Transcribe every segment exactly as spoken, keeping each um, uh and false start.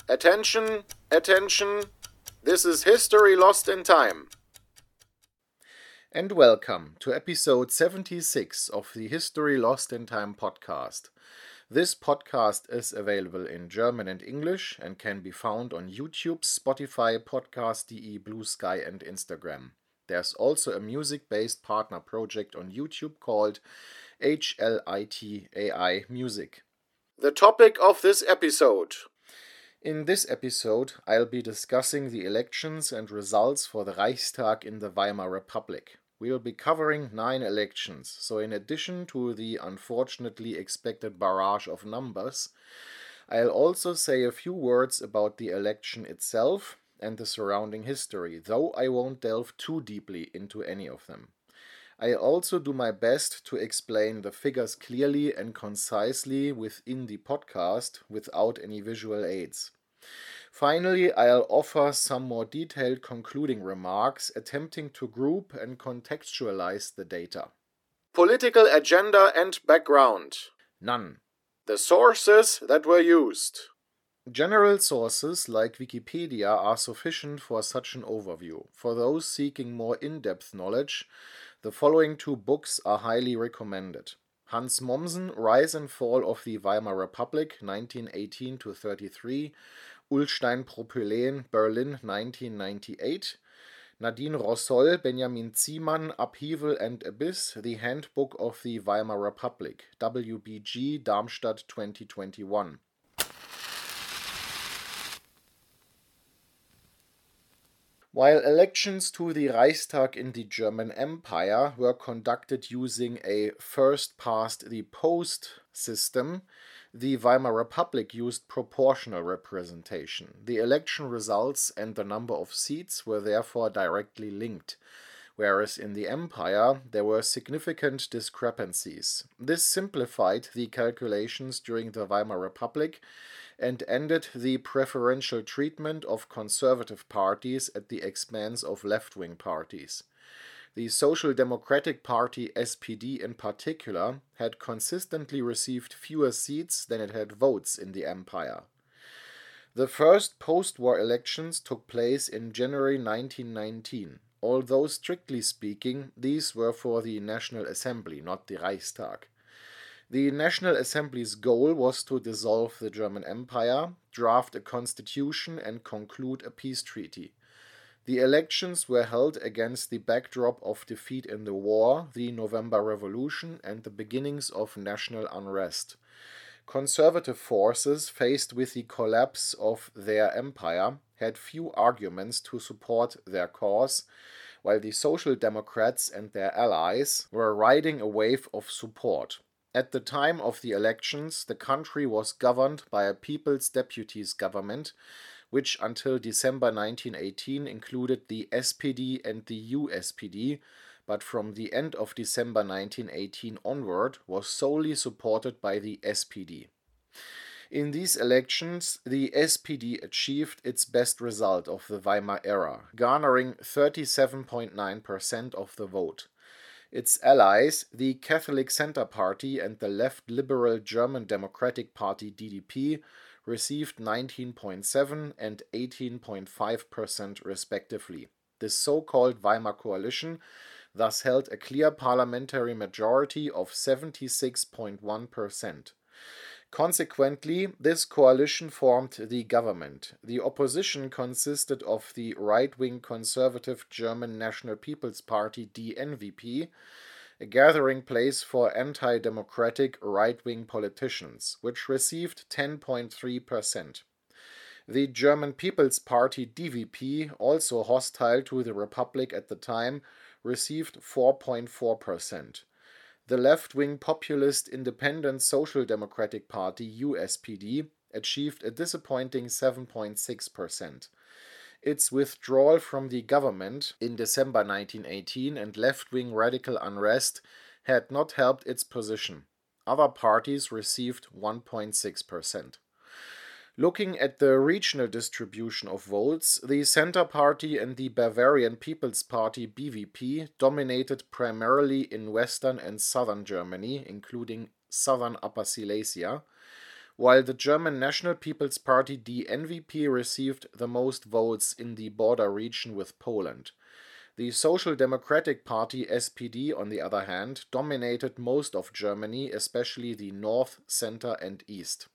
Attention, attention, this is History Lost in Time. And welcome to episode seventy-six of the History Lost in Time podcast. This podcast is available in German and English and can be found on YouTube, Spotify, Podcast dot de, Blue Sky and Instagram. There's also a music-based partner project on YouTube called H L I T A I Music. The topic of this episode. In this episode, I'll be discussing the elections and results for the Reichstag in the Weimar Republic. We'll be covering nine elections, so in addition to the unfortunately expected barrage of numbers, I'll also say a few words about the election itself and the surrounding history, though I won't delve too deeply into any of them. I'll also do my best to explain the figures clearly and concisely within the podcast without any visual aids. Finally, I'll offer some more detailed concluding remarks, attempting to group and contextualize the data. Political agenda and background. None. The sources that were used. General sources like Wikipedia are sufficient for such an overview. For those seeking more in-depth knowledge, the following two books are highly recommended. Hans Mommsen, Rise and Fall of the Weimar Republic, nineteen eighteen to thirty-three, Ullstein-Propyläen, Berlin, nineteen ninety-eight. Nadine Rossol, Benjamin Ziemann, Upheaval and Abyss, The Handbook of the Weimar Republic, W B G, Darmstadt, twenty twenty-one. While elections to the Reichstag in the German Empire were conducted using a first-past-the-post system, the Weimar Republic used proportional representation. The election results and the number of seats were therefore directly linked, whereas in the Empire there were significant discrepancies. This simplified the calculations during the Weimar Republic and ended the preferential treatment of conservative parties at the expense of left-wing parties. The Social Democratic Party, S P D in particular, had consistently received fewer seats than it had votes in the Empire. The first post-war elections took place in January nineteen nineteen, although strictly speaking these were for the National Assembly, not the Reichstag. The National Assembly's goal was to dissolve the German Empire, draft a constitution and conclude a peace treaty. The elections were held against the backdrop of defeat in the war, the November Revolution, and the beginnings of national unrest. Conservative forces, faced with the collapse of their empire, had few arguments to support their cause, while the Social Democrats and their allies were riding a wave of support. At the time of the elections, the country was governed by a People's Deputies government, which until December nineteen eighteen included the S P D and the U S P D, but from the end of December nineteen eighteen onward was solely supported by the S P D. In these elections, the S P D achieved its best result of the Weimar era, garnering thirty-seven point nine percent of the vote. Its allies, the Catholic Center Party and the left-liberal German Democratic Party D D P, received nineteen point seven and eighteen point five percent respectively. This so-called Weimar Coalition thus held a clear parliamentary majority of seventy-six point one percent. Consequently, this coalition formed the government. The opposition consisted of the right-wing conservative German National People's Party D N V P, a gathering place for anti-democratic right-wing politicians, which received ten point three percent. The German People's Party D V P, also hostile to the Republic at the time, received four point four percent. The left-wing populist Independent Social Democratic Party U S P D achieved a disappointing seven point six percent. Its withdrawal from the government in December nineteen eighteen and left-wing radical unrest had not helped its position. Other parties received one point six percent. Looking at the regional distribution of votes, the Centre Party and the Bavarian People's Party B V P dominated primarily in western and southern Germany, including southern Upper Silesia, while the German National People's Party D N V P received the most votes in the border region with Poland. The Social Democratic Party S P D, on the other hand, dominated most of Germany, especially the north, center and east.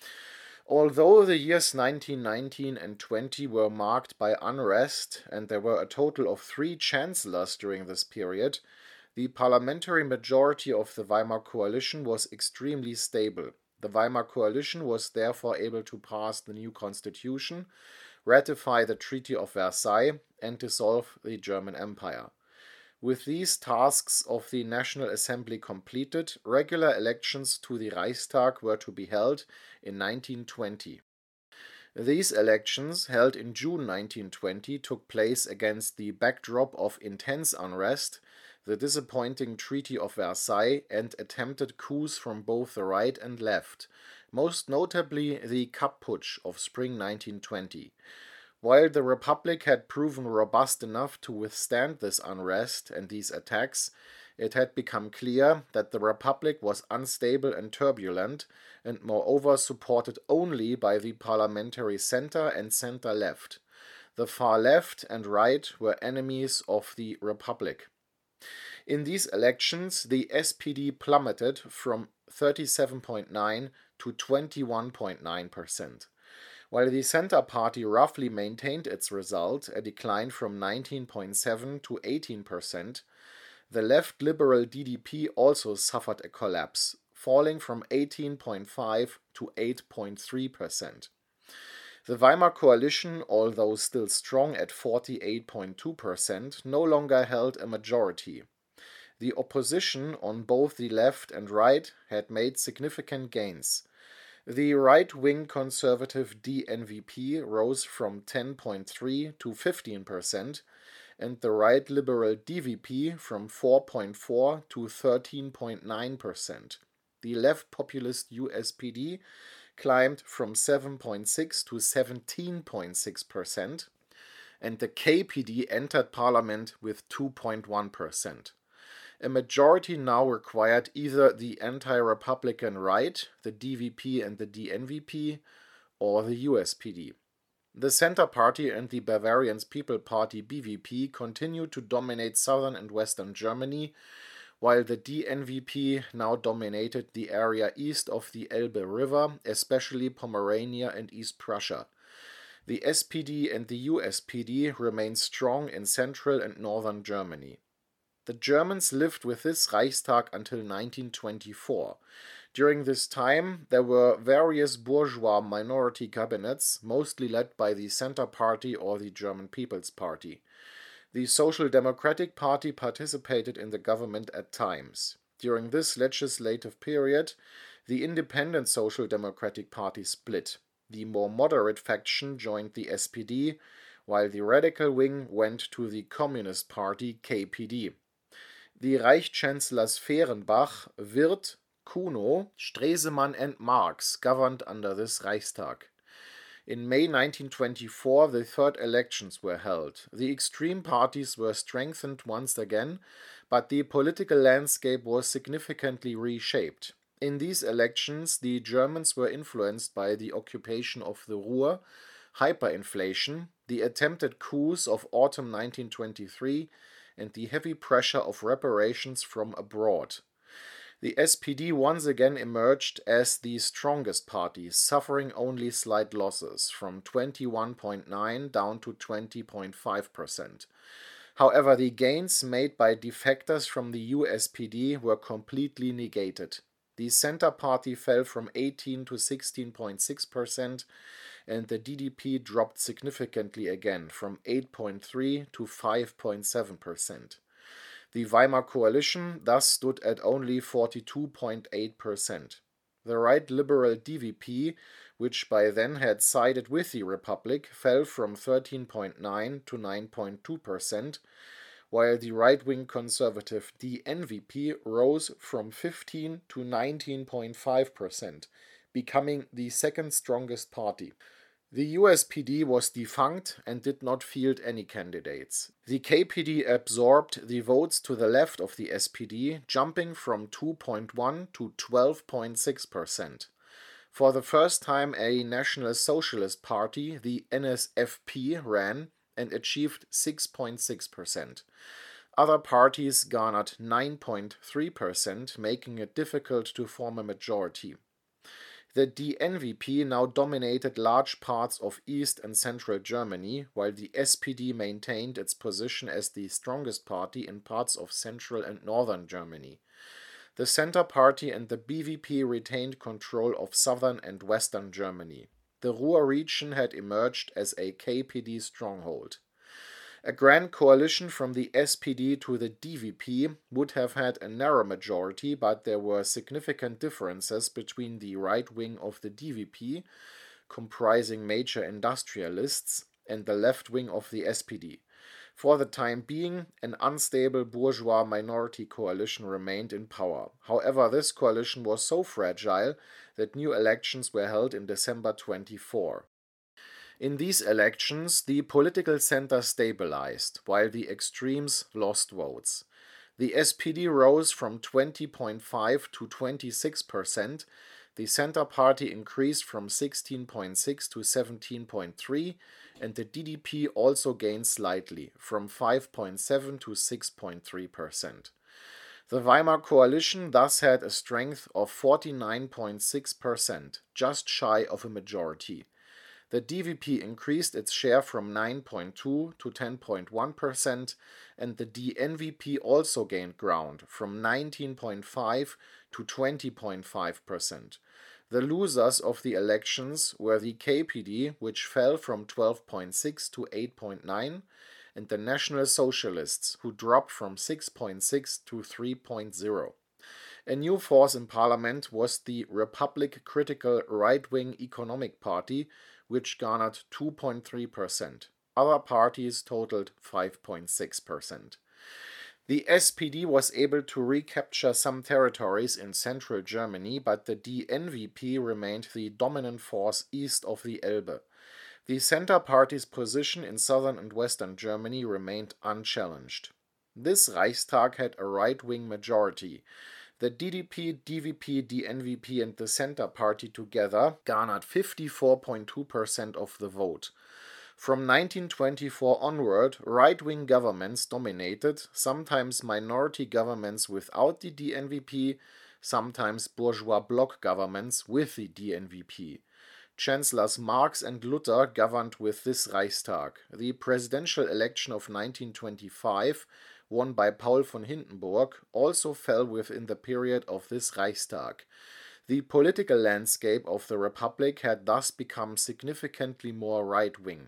Although the years nineteen nineteen and twenty were marked by unrest, and there were a total of three chancellors during this period, the parliamentary majority of the Weimar Coalition was extremely stable. The Weimar Coalition was therefore able to pass the new constitution, ratify the Treaty of Versailles, and dissolve the German Empire. With these tasks of the National Assembly completed, regular elections to the Reichstag were to be held in nineteen twenty. These elections, held in June nineteen twenty, took place against the backdrop of intense unrest, the disappointing Treaty of Versailles, and attempted coups from both the right and left, most notably the Kapp Putsch of spring nineteen twenty. While the Republic had proven robust enough to withstand this unrest and these attacks, it had become clear that the Republic was unstable and turbulent, and moreover supported only by the parliamentary center and center-left. The far left and right were enemies of the Republic. In these elections, the S P D plummeted from thirty-seven point nine to twenty-one point nine percent. While the Center Party roughly maintained its result, a decline from nineteen point seven to eighteen percent, the left liberal D D P also suffered a collapse, falling from eighteen point five to eight point three percent. The Weimar Coalition, although still strong at forty-eight point two percent, no longer held a majority. The opposition on both the left and right had made significant gains. The right-wing conservative D N V P rose from ten point three to fifteen percent, and the right-liberal D V P from four point four to thirteen point nine percent. The left-populist U S P D climbed from seven point six to seventeen point six percent, and the K P D entered parliament with two point one percent. A majority now required either the anti-Republican right, the D V P and the D N V P, or the U S P D. The Center Party and the Bavarian People's Party B V P continued to dominate southern and western Germany, while the D N V P now dominated the area east of the Elbe River, especially Pomerania and East Prussia. The S P D and the U S P D remained strong in central and northern Germany. The Germans lived with this Reichstag until nineteen twenty-four. During this time, there were various bourgeois minority cabinets, mostly led by the Center Party or the German People's Party. The Social Democratic Party participated in the government at times. During this legislative period, the Independent Social Democratic Party split. The more moderate faction joined the S P D, while the radical wing went to the Communist Party K P D. The Reichschancellors Fehrenbach, Wirth, Kuno, Stresemann and Marx governed under this Reichstag. In May nineteen twenty-four, the third elections were held. The extreme parties were strengthened once again, but the political landscape was significantly reshaped. In these elections, the Germans were influenced by the occupation of the Ruhr, hyperinflation, the attempted coups of autumn nineteen twenty-three, and the heavy pressure of reparations from abroad. The S P D once again emerged as the strongest party, suffering only slight losses, from twenty-one point nine down to twenty point five percent. However, the gains made by defectors from the U S P D were completely negated. The Center Party fell from eighteen to sixteen point six percent, and the D D P dropped significantly again, from eight point three to five point seven percent. The Weimar Coalition thus stood at only forty-two point eight percent. The right-liberal D V P, which by then had sided with the Republic, fell from thirteen point nine to nine point two percent, while the right-wing conservative D N V P rose from fifteen to nineteen point five percent, becoming the second strongest party. The U S P D was defunct and did not field any candidates. The K P D absorbed the votes to the left of the S P D, jumping from two point one to twelve point six percent. For the first time, a National Socialist Party, the N S F P, ran and achieved six point six percent. Other parties garnered nine point three percent, making it difficult to form a majority. The D N V P now dominated large parts of East and Central Germany, while the S P D maintained its position as the strongest party in parts of Central and Northern Germany. The Centre Party and the B V P retained control of southern and western Germany. The Ruhr region had emerged as a K P D stronghold. A grand coalition from the S P D to the D V P would have had a narrow majority, but there were significant differences between the right wing of the D V P, comprising major industrialists, and the left wing of the S P D. For the time being, an unstable bourgeois minority coalition remained in power. However, this coalition was so fragile that new elections were held in December twenty-fourth. In these elections, the political center stabilized, while the extremes lost votes. The S P D rose from twenty point five to twenty-six percent, the Centre Party increased from sixteen point six to seventeen point three, and the D D P also gained slightly, from five point seven to six point three percent. The Weimar coalition thus had a strength of forty-nine point six percent, just shy of a majority. The D V P increased its share from nine point two to ten point one percent, and the D N V P also gained ground from nineteen point five to twenty point five percent. The losers of the elections were the K P D, which fell from twelve point six to eight point nine, and the National Socialists, who dropped from six point six to three point zero. A new force in parliament was the Republic-critical right-wing Economic Party, which garnered two point three percent. Other parties totaled five point six percent. The S P D was able to recapture some territories in central Germany, but the D N V P remained the dominant force east of the Elbe. The Centre Party's position in southern and western Germany remained unchallenged. This Reichstag had a right-wing majority. The D D P, D V P, D N V P and the Centre Party together garnered fifty-four point two percent of the vote. From nineteen twenty-four onward, right-wing governments dominated, sometimes minority governments without the D N V P, sometimes bourgeois bloc governments with the D N V P. Chancellors Marx and Luther governed with this Reichstag. The presidential election of nineteen twenty-five, won by Paul von Hindenburg, also fell within the period of this Reichstag. The political landscape of the Republic had thus become significantly more right-wing.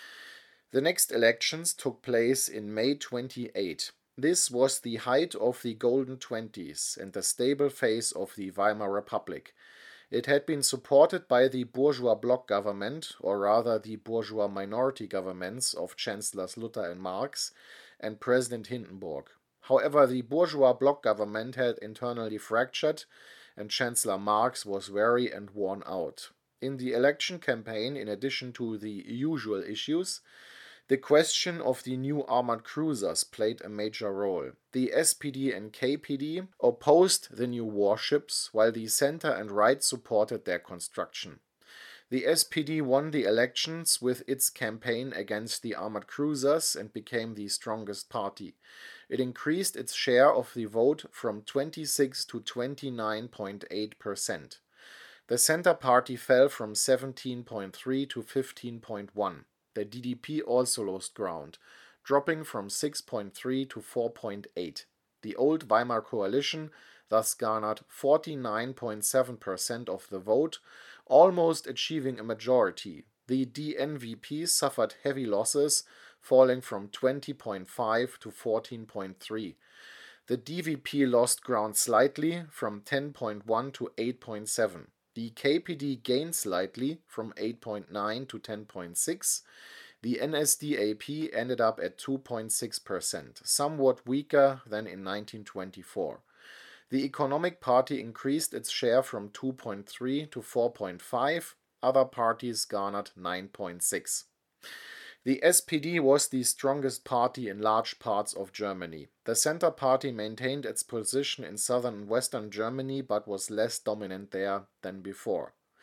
The next elections took place in May twenty-eighth. This was the height of the Golden Twenties and the stable phase of the Weimar Republic. It had been supported by the bourgeois bloc government, or rather the bourgeois minority governments of Chancellors Luther and Marx, and President Hindenburg. However, the bourgeois bloc government had internally fractured, and Chancellor Marx was weary and worn out. In the election campaign, in addition to the usual issues, the question of the new armored cruisers played a major role. The S P D and K P D opposed the new warships, while the center and right supported their construction. The S P D won the elections with its campaign against the armored cruisers and became the strongest party. It increased its share of the vote from twenty-six to twenty-nine point eight percent. The Centre Party fell from seventeen point three to fifteen point one. The D D P also lost ground, dropping from six point three to four point eight. The old Weimar coalition thus garnered forty-nine point seven percent of the vote, almost achieving a majority. The D N V P suffered heavy losses, falling from twenty point five to fourteen point three. The D V P lost ground slightly, from ten point one to eight point seven. The K P D gained slightly, from eight point nine to ten point six. The N S D A P ended up at two point six percent, somewhat weaker than in nineteen twenty-four. The Economic Party increased its share from two point three to four point five. Other parties garnered nine point six. The S P D was the strongest party in large parts of Germany. The Centre Party maintained its position in southern and western Germany, but was less dominant there than before.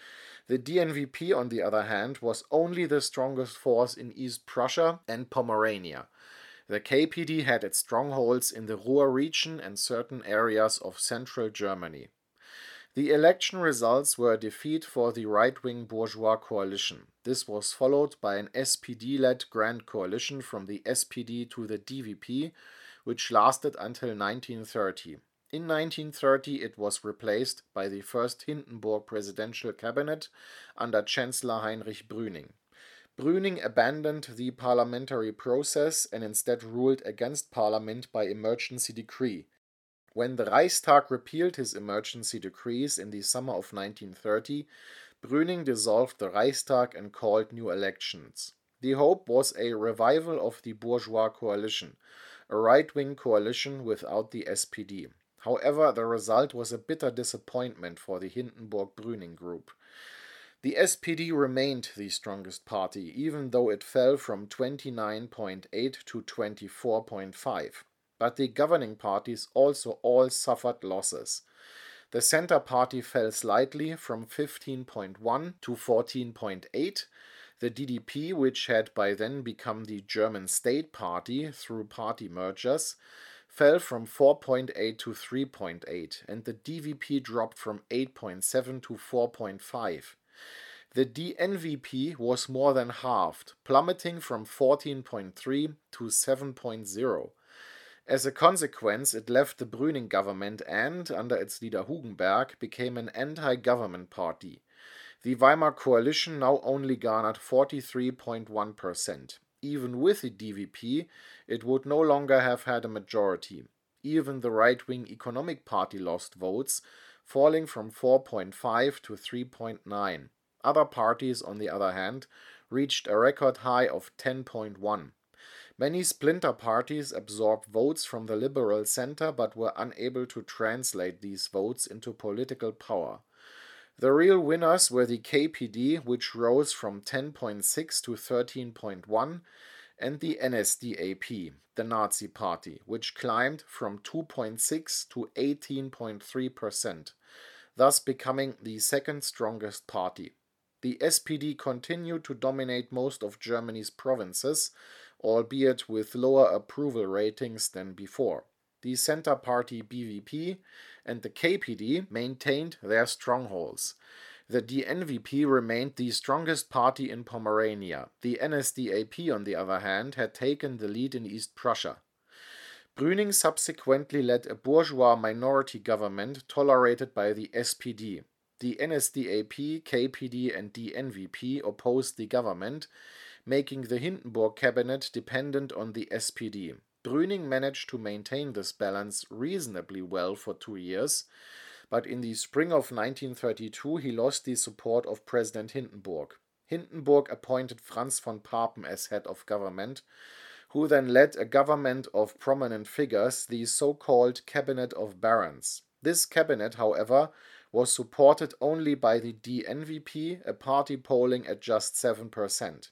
The D N V P, on the other hand, was only the strongest force in East Prussia and Pomerania. The K P D had its strongholds in the Ruhr region and certain areas of central Germany. The election results were a defeat for the right-wing bourgeois coalition. This was followed by an S P D-led grand coalition from the S P D to the D V P, which lasted until nineteen thirty. In nineteen thirty, it was replaced by the first Hindenburg presidential cabinet under Chancellor Heinrich Brüning. Brüning abandoned the parliamentary process and instead ruled against parliament by emergency decree. When the Reichstag repealed his emergency decrees in the summer of nineteen thirty, Brüning dissolved the Reichstag and called new elections. The hope was a revival of the bourgeois coalition, a right-wing coalition without the S P D. However, the result was a bitter disappointment for the Hindenburg-Brüning group. The S P D remained the strongest party, even though it fell from twenty-nine point eight to twenty-four point five. But the governing parties also all suffered losses. The Center Party fell slightly from fifteen point one to fourteen point eight. The D D P, which had by then become the German State Party through party mergers, fell from four point eight to three point eight, and the D V P dropped from eight point seven to four point five. The D N V P was more than halved, plummeting from fourteen point three to seven point zero. As a consequence, it left the Brüning government and, under its leader Hugenberg, became an anti-government party. The Weimar coalition now only garnered forty-three point one percent. Even with the D V P, it would no longer have had a majority. Even the right-wing Economic Party lost votes, falling from four point five to three point nine. Other parties, on the other hand, reached a record high of ten point one. Many splinter parties absorbed votes from the liberal center but were unable to translate these votes into political power. The real winners were the K P D, which rose from ten point six to thirteen point one, and the N S D A P, the Nazi Party, which climbed from two point six to eighteen point three percent, thus becoming the second strongest party. The S P D continued to dominate most of Germany's provinces, albeit with lower approval ratings than before. The Center Party B V P and the K P D maintained their strongholds. The D N V P remained the strongest party in Pomerania. The N S D A P, on the other hand, had taken the lead in East Prussia. Brüning subsequently led a bourgeois minority government tolerated by the S P D. The N S D A P, K P D and D N V P opposed the government, making the Hindenburg cabinet dependent on the S P D. Brüning managed to maintain this balance reasonably well for two years, but in the spring of nineteen thirty-two he lost the support of President Hindenburg. Hindenburg appointed Franz von Papen as head of government, who then led a government of prominent figures, the so-called Cabinet of Barons. This cabinet, however, was supported only by the D N V P, a party polling at just seven percent.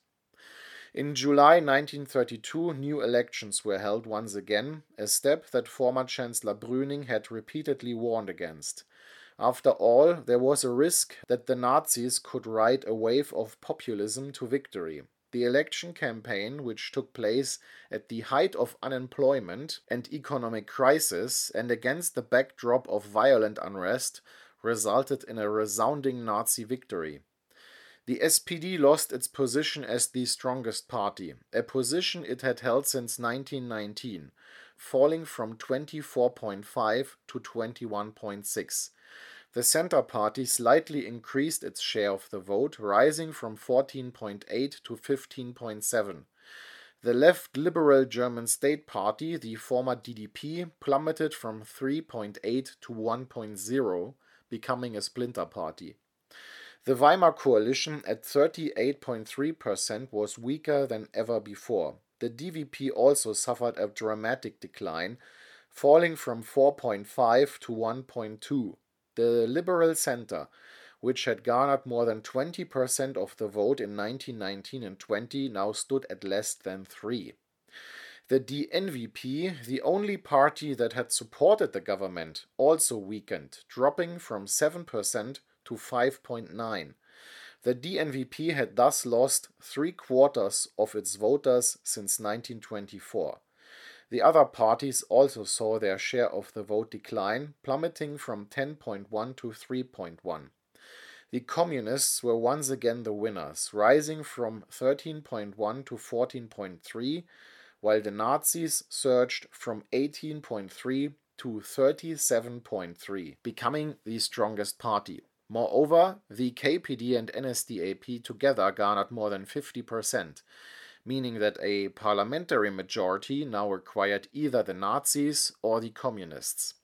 In July nineteen thirty-two, new elections were held once again, a step that former Chancellor Brüning had repeatedly warned against. After all, there was a risk that the Nazis could ride a wave of populism to victory. The election campaign, which took place at the height of unemployment and economic crisis and against the backdrop of violent unrest, resulted in a resounding Nazi victory. The S P D lost its position as the strongest party, a position it had held since nineteen nineteen, falling from twenty-four point five to twenty-one point six. The Center Party slightly increased its share of the vote, rising from fourteen point eight to fifteen point seven. The left liberal German State Party, the former D D P, plummeted from three point eight to one point zero, becoming a splinter party. The Weimar coalition at thirty-eight point three percent was weaker than ever before. The D V P also suffered a dramatic decline, falling from four point five to one point two. The Liberal Center, which had garnered more than twenty percent of the vote in nineteen nineteen and twenty, now stood at less than three. The D N V P, the only party that had supported the government, also weakened, dropping from seven percent to five point nine. The D N V P had thus lost three quarters of its voters since nineteen twenty-four. The other parties also saw their share of the vote decline, plummeting from ten point one to three point one. The Communists were once again the winners, rising from thirteen point one to fourteen point three, while the Nazis surged from eighteen point three to thirty-seven point three, becoming the strongest party. Moreover, the K P D and N S D A P together garnered more than fifty percent, meaning that a parliamentary majority now required either the Nazis or the Communists.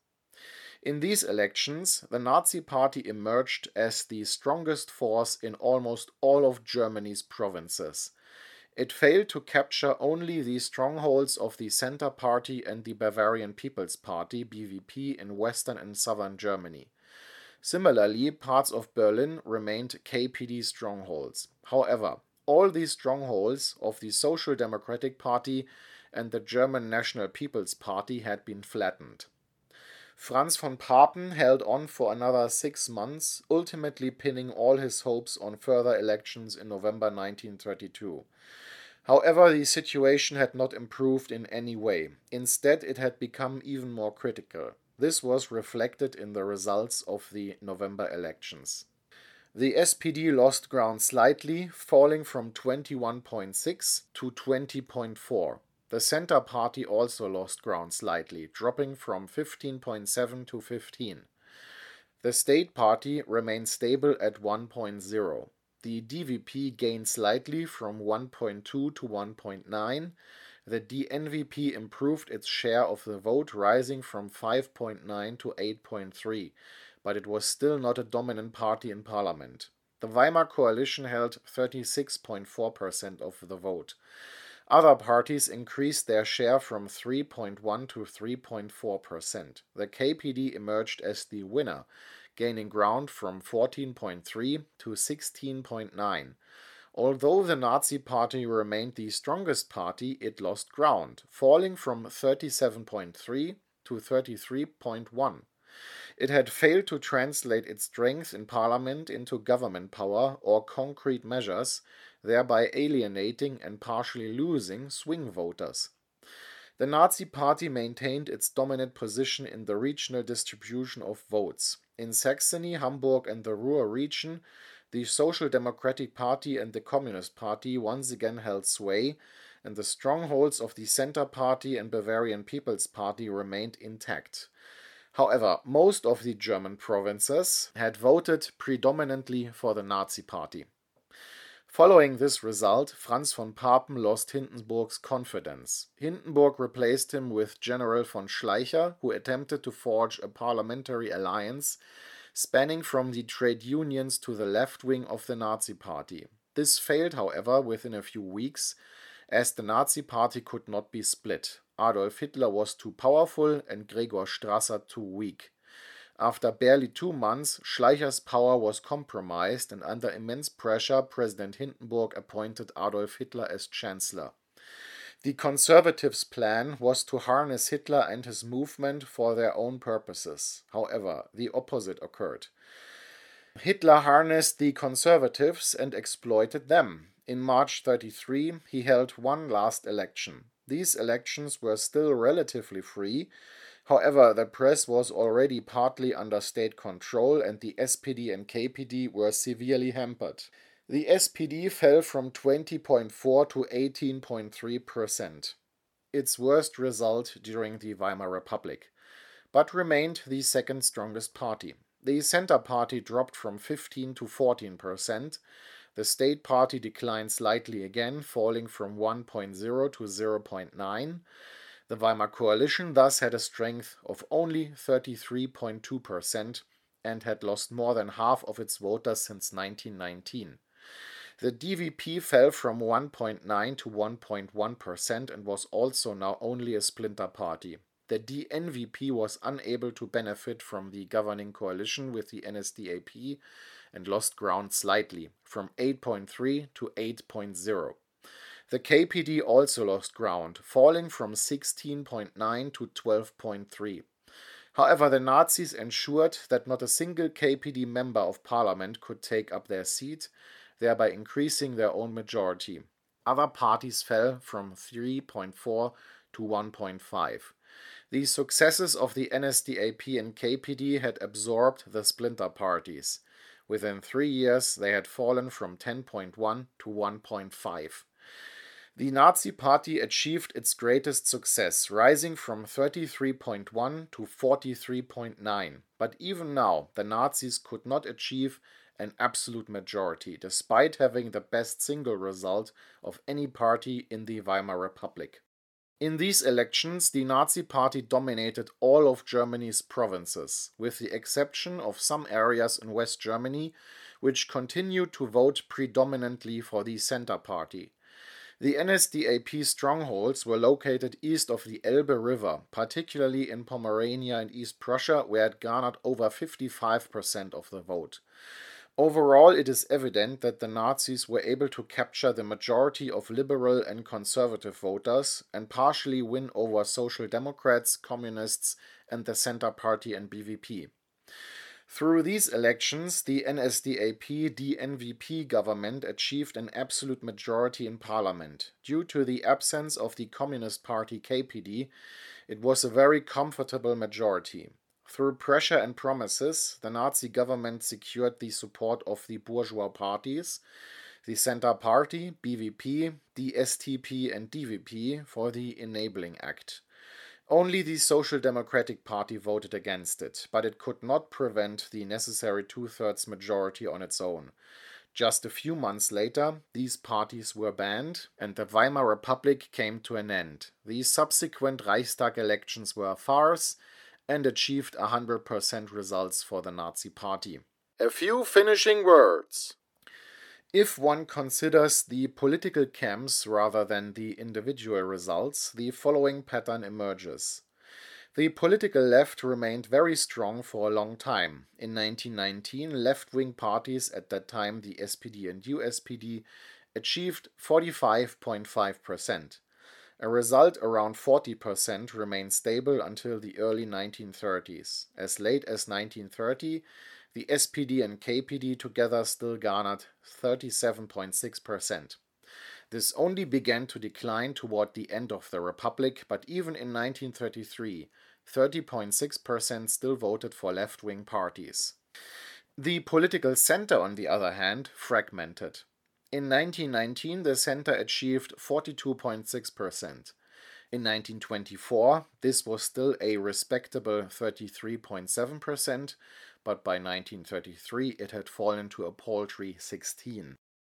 In these elections, the Nazi Party emerged as the strongest force in almost all of Germany's provinces. It failed to capture only the strongholds of the Centre Party and the Bavarian People's Party (B V P) in western and southern Germany. Similarly, parts of Berlin remained K P D strongholds. However, all these strongholds of the Social Democratic Party and the German National People's Party had been flattened. Franz von Papen held on for another six months, ultimately pinning all his hopes on further elections in November nineteen thirty-two. However, the situation had not improved in any way. Instead, it had become even more critical. This was reflected in the results of the November elections. The S P D lost ground slightly, falling from twenty-one point six to twenty point four. The Centre Party also lost ground slightly, dropping from fifteen point seven to fifteen. The State Party remained stable at one point zero. The D V P gained slightly from one point two to one point nine. The D N V P improved its share of the vote, rising from five point nine to eight point three, but it was still not a dominant party in parliament. The Weimar coalition held thirty-six point four percent of the vote. Other parties increased their share from three point one to three point four percent. The K P D emerged as the winner, gaining ground from fourteen point three to sixteen point nine. Although the Nazi Party remained the strongest party, it lost ground, falling from thirty-seven point three to thirty-three point one. It had failed to translate its strength in parliament into government power or concrete measures, thereby alienating and partially losing swing voters. The Nazi Party maintained its dominant position in the regional distribution of votes. In Saxony, Hamburg and the Ruhr region, the Social Democratic Party and the Communist Party once again held sway, and the strongholds of the Centre Party and Bavarian People's Party remained intact. However, most of the German provinces had voted predominantly for the Nazi Party. Following this result, Franz von Papen lost Hindenburg's confidence. Hindenburg replaced him with General von Schleicher, who attempted to forge a parliamentary alliance spanning from the trade unions to the left wing of the Nazi Party. This failed, however, within a few weeks, as the Nazi Party could not be split. Adolf Hitler was too powerful and Gregor Strasser too weak. After barely two months, Schleicher's power was compromised, and under immense pressure, President Hindenburg appointed Adolf Hitler as Chancellor. The Conservatives' plan was to harness Hitler and his movement for their own purposes. However, the opposite occurred. Hitler harnessed the Conservatives and exploited them. In March thirty-three, he held one last election. These elections were still relatively free. However, the press was already partly under state control, and the S P D and K P D were severely hampered. The S P D fell from twenty point four to eighteen point three percent, its worst result during the Weimar Republic, but remained the second strongest party. The Centre Party dropped from fifteen to fourteen percent. The State Party declined slightly again, falling from one point zero to zero point nine. The Weimar coalition thus had a strength of only thirty-three point two percent and had lost more than half of its voters since nineteen nineteen. The D V P fell from one point nine to one point one percent and was also now only a splinter party. The D N V P was unable to benefit from the governing coalition with the N S D A P and lost ground slightly, from eight point three to eight point zero. The K P D also lost ground, falling from sixteen point nine to twelve point three. However, the Nazis ensured that not a single K P D member of parliament could take up their seat, thereby increasing their own majority. Other parties fell from three point four to one point five. The successes of the N S D A P and K P D had absorbed the splinter parties. Within three years, they had fallen from ten point one to one point five. The Nazi Party achieved its greatest success, rising from thirty-three point one to forty-three point nine. But even now, the Nazis could not achieve an absolute majority, despite having the best single result of any party in the Weimar Republic. In these elections, the Nazi Party dominated all of Germany's provinces, with the exception of some areas in West Germany, which continued to vote predominantly for the Center Party. The N S D A P strongholds were located east of the Elbe River, particularly in Pomerania and East Prussia, where it garnered over fifty-five percent of the vote. Overall, it is evident that the Nazis were able to capture the majority of liberal and conservative voters and partially win over Social Democrats, Communists, and the Center Party and B V P. Through these elections, the N S D A P D N V P government achieved an absolute majority in parliament. Due to the absence of the Communist Party K P D, it was a very comfortable majority. Through pressure and promises, the Nazi government secured the support of the bourgeois parties, the Center Party, B V P, the S T P and D V P for the Enabling Act. Only the Social Democratic Party voted against it, but it could not prevent the necessary two-thirds majority on its own. Just a few months later, these parties were banned, and the Weimar Republic came to an end. The subsequent Reichstag elections were a farce and achieved one hundred percent results for the Nazi Party. A few finishing words. If one considers the political camps rather than the individual results, the following pattern emerges. The political left remained very strong for a long time. In nineteen nineteen, left-wing parties, at that time the S P D and U S P D, achieved forty-five point five percent. A result around forty percent remained stable until the early nineteen thirties. As late as nineteen thirty, the S P D and K P D together still garnered thirty-seven point six percent. This only began to decline toward the end of the Republic, but even in nineteen thirty-three, thirty point six percent still voted for left-wing parties. The political center, on the other hand, fragmented. In nineteen nineteen, the center achieved forty-two point six percent. In nineteen twenty-four, this was still a respectable thirty-three point seven percent, but by nineteen thirty-three it had fallen to a paltry sixteen.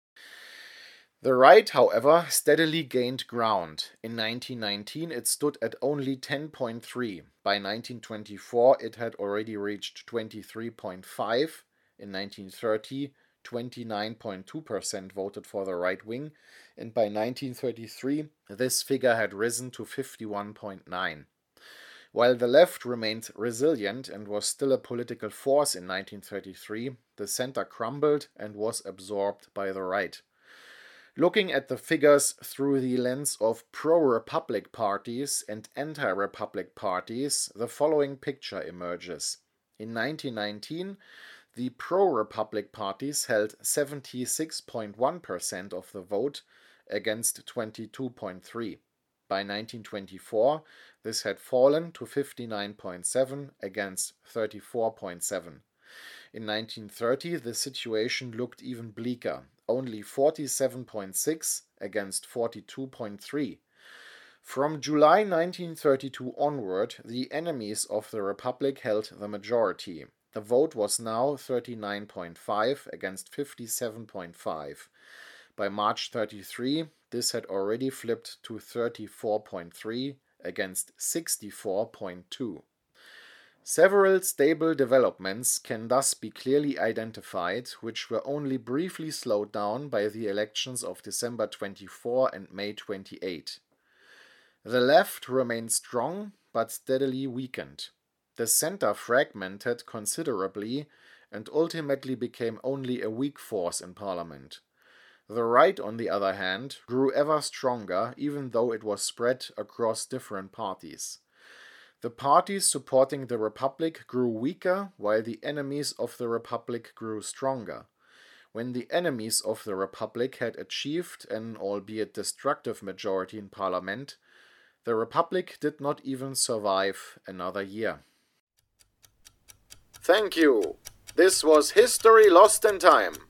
The right, however, steadily gained ground. In nineteen nineteen it stood at only ten point three. By nineteen twenty-four it had already reached twenty-three point five. In nineteen thirty, twenty-nine point two percent voted for the right wing, and by nineteen thirty-three this figure had risen to fifty-one point nine. While the left remained resilient and was still a political force in nineteen thirty-three, the center crumbled and was absorbed by the right. Looking at the figures through the lens of pro-republic parties and anti-republic parties, the following picture emerges. In nineteen nineteen, the pro-republic parties held seventy-six point one percent of the vote against twenty-two point three. By nineteen twenty-four, this had fallen to fifty-nine point seven against thirty-four point seven. In nineteen thirty, the situation looked even bleaker, only forty-seven point six against forty-two point three. From July nineteen thirty-two onward, the enemies of the Republic held the majority. The vote was now thirty-nine point five against fifty-seven point five. By March thirty-three, this had already flipped to thirty-four point three against sixty-four point two. Several stable developments can thus be clearly identified, which were only briefly slowed down by the elections of December twenty-fourth and May twenty-eighth. The left remained strong, but steadily weakened. The center fragmented considerably and ultimately became only a weak force in parliament. The right, on the other hand, grew ever stronger, even though it was spread across different parties. The parties supporting the Republic grew weaker, while the enemies of the Republic grew stronger. when the enemies of the Republic had achieved an albeit destructive majority in Parliament, the Republic did not even survive another year. Thank you. This was History Lost in Time.